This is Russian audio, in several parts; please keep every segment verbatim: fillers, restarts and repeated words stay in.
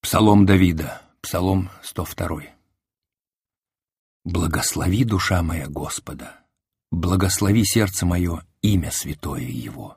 Псалом Давида, Псалом сто два. «Благослови, душа моя, Господа, благослови сердце мое, имя святое Его.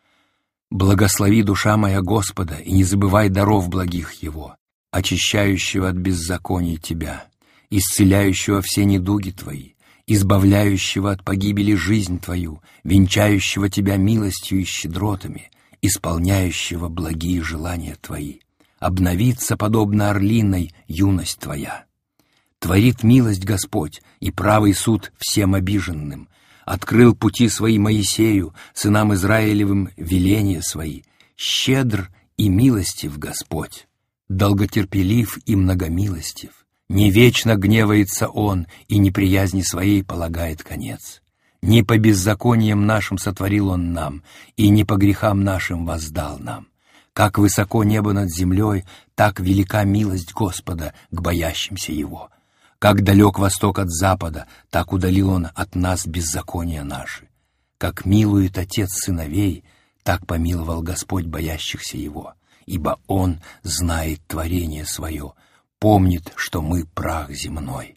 Благослови, душа моя, Господа, и не забывай даров благих Его, очищающего от беззаконий Тебя, исцеляющего все недуги Твои, избавляющего от погибели жизнь Твою, венчающего Тебя милостью и щедротами, исполняющего благие желания Твои. Обновится, подобно орлиной, юность Твоя. Творит милость Господь и правый суд всем обиженным. Открыл пути свои Моисею, сынам Израилевым веления свои. Щедр и милостив Господь, долготерпелив и многомилостив. Не вечно гневается Он, и неприязни своей полагает конец. Не по беззакониям нашим сотворил Он нам, и не по грехам нашим воздал нам. Как высоко небо над землей, так велика милость Господа к боящимся Его. Как далек восток от запада, так удалил Он от нас беззакония наши. Как милует Отец сыновей, так помиловал Господь боящихся Его. Ибо Он знает творение свое, помнит, что мы прах земной.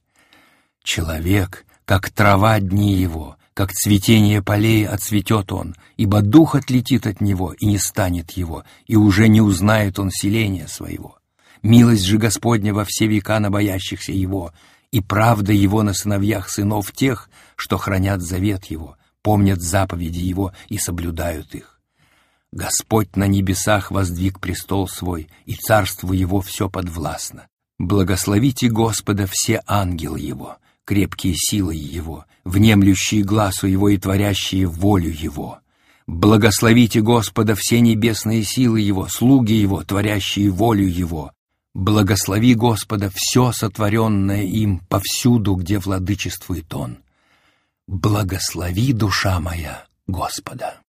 Человек, как трава дни его, как цветение полей отцветет он, ибо дух отлетит от него, и не станет его, и уже не узнает он селения своего. Милость же Господня во все века на боящихся его, и правда его на сыновьях сынов тех, что хранят завет его, помнят заповеди его и соблюдают их. Господь на небесах воздвиг престол свой, и царству его все подвластно. Благословите Господа все ангелы его, крепкие силы Его, внемлющие глазу Его и творящие волю Его. Благословите Господа все небесные силы Его, слуги Его, творящие волю Его. Благослови Господа все сотворенное им повсюду, где владычествует Он. Благослови, душа моя, Господа.